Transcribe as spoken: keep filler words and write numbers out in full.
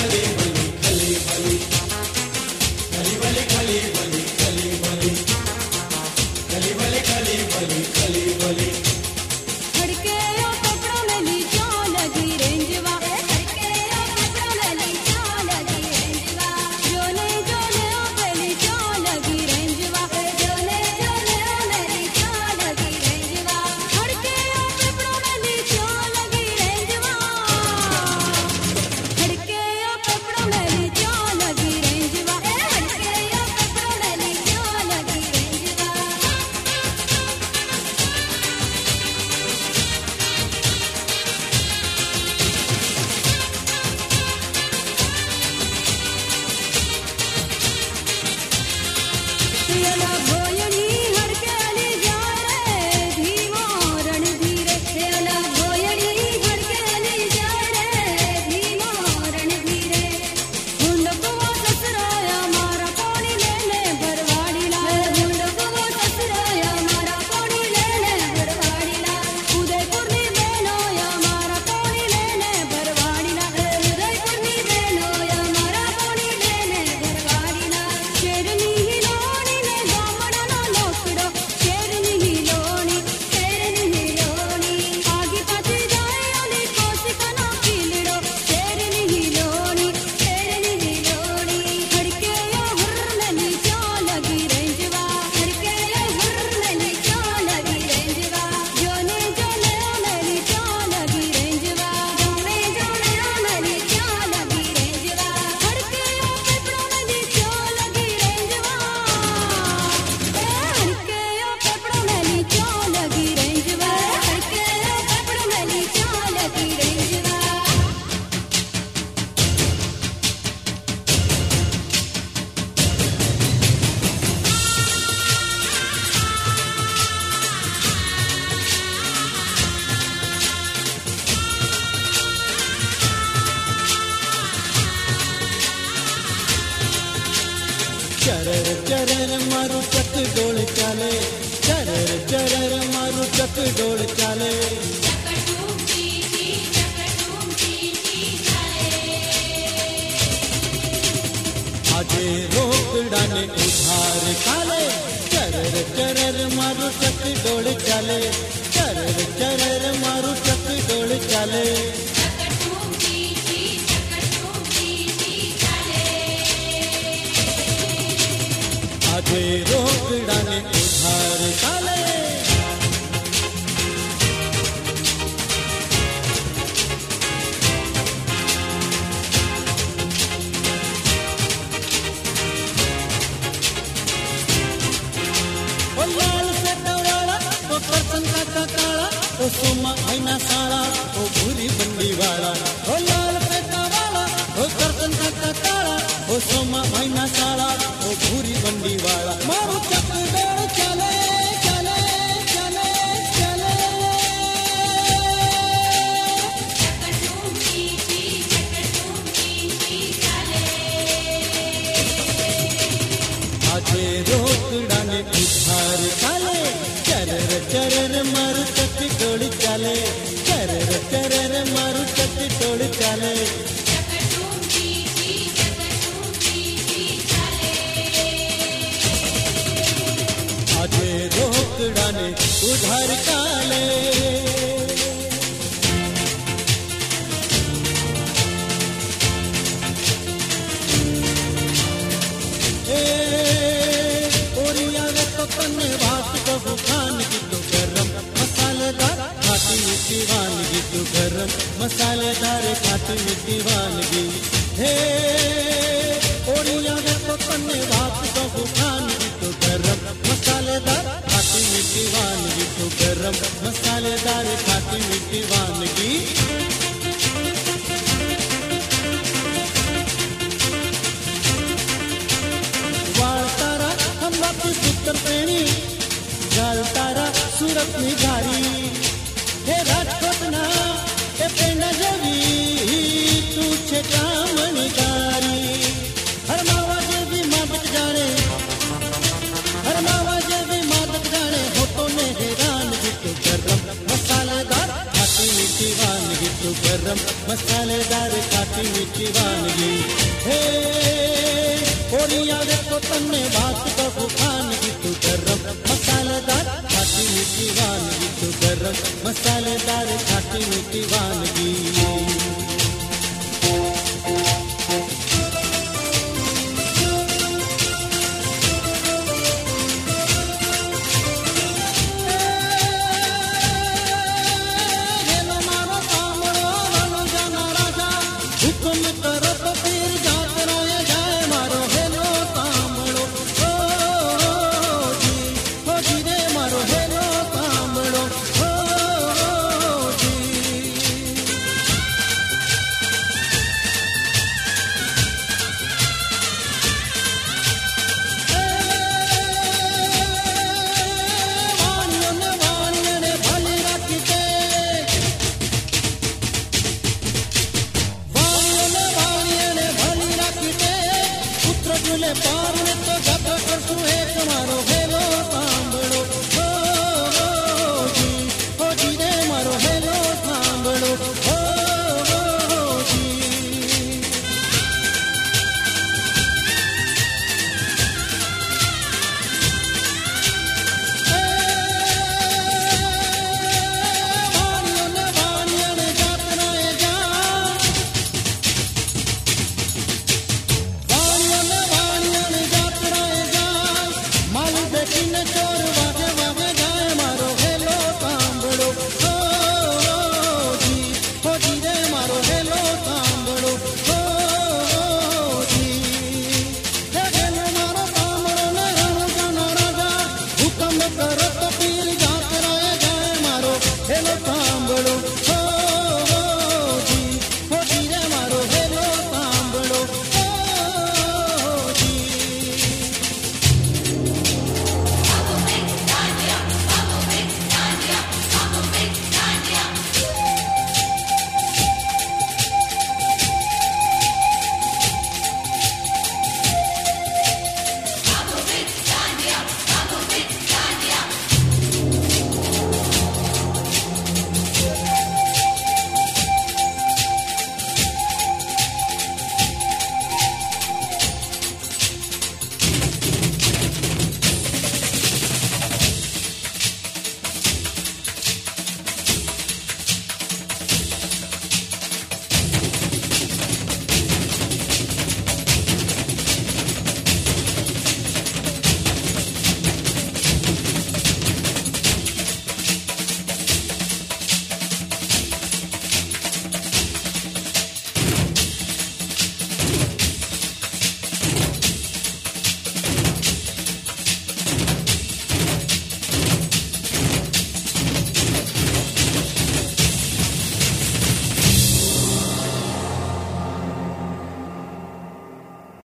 चरर चरर मारू चक डोल चाले, चरर चरर मारू चक डोल चाले। आजे रोकड़ा ने उधार काले, चरर चरर मारू चक डोल चाले, चरर चरर मारू चक डोल चाले। आजे रोकड़ा ने उधार काले। ओ लाल से डोराला, ओ करसन का काला, ओ सोमा आईना साला, ओ भूरी बंदी वाला। ओ लाल से डोराला, ओ करसन का काला, ओ सोमा आईना साला, ओ भूरी बंदी वाला। मारू चक डोल चले चले चले चले। आजे रोकड़ा ने उधार काले, चरर चरर मारू चक डोल चले, चरर चरर मारू चक डोल चले। आजे रोकड़ा ने उधार काले। ओरिया वे तो पन्ने भात कबू खान की तो गरम मसालेदार खाटी मीठी वानगी, तो गरम मसालेदार खाटी मीठी वानगी। हे ओरिया वे तो पन्ने भात कबू खान की तो गरम मसालेदार खाटी मीठी वानगी, तो गरम मसालेदार खाटी मीठी वानगी। वाल तारा हम वापस उत्तर पेणी, गाल तारा सूरत निघारी। हे राजकोट ना ए पेंडा जेवी तू छे कामणीकारी। हर मावा जेवी मादक जाने, हर मावा जेवी मादक जाने, होठों ने हैरान जी, तो गरम मसालेदार खाटी मीठी वानगी। वानगी तू गरम मसालेदार खाटी मीठी वानगी। हे कोरिया वे तो तन्ने बात कहूँ खानगी तू गरम मसालेदार खाटी मीठी वानगी तू गरम मसालेदार खाटी मीठी वानगी। हुक्म करो तो फिर जात रहे जाए मारो हेलो तांबड़ो हो जी हो जी रे मारो हेलो तांबड़ो हो जी। वाणियों ने वाणियों ने भली रखते पुत्र जुले पार ने तो जब कर तू एक मारो है